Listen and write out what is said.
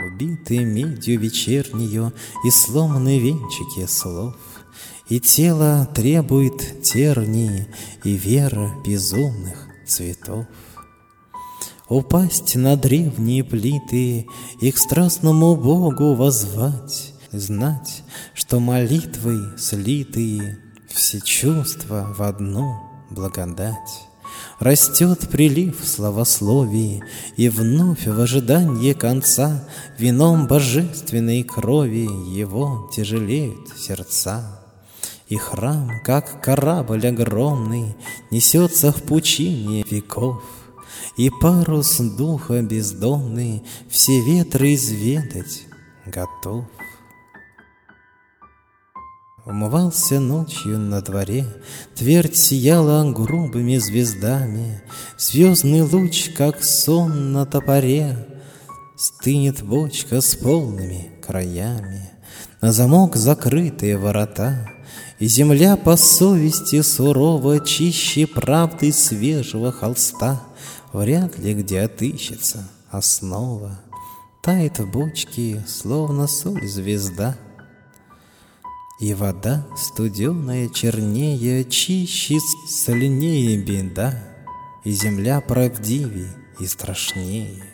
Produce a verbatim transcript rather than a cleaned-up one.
убиты медью вечернею и сломаны венчики слов, и тело требует тернии и вера безумных цветов. Упасть на древние плиты и к страстному Богу воззвать, знать, что молитвой слитые все чувства в одну благодать. Растет прилив славословий, и вновь в ожидании конца вином божественной крови его тяжелеют сердца. И храм, как корабль огромный, несется в пучине веков, и парус духа бездонный все ветры изведать готов. Умывался ночью на дворе, твердь сияла грубыми звездами, звездный луч, как сон на топоре, стынет бочка с полными краями, на замок закрытые ворота, и земля по совести сурово чище правды свежего холста. Вряд ли где отыщется основа, тает в бочке, словно соль звезда. И вода студеная чернее, чище, сольнее беда, и земля правдивей и страшнее.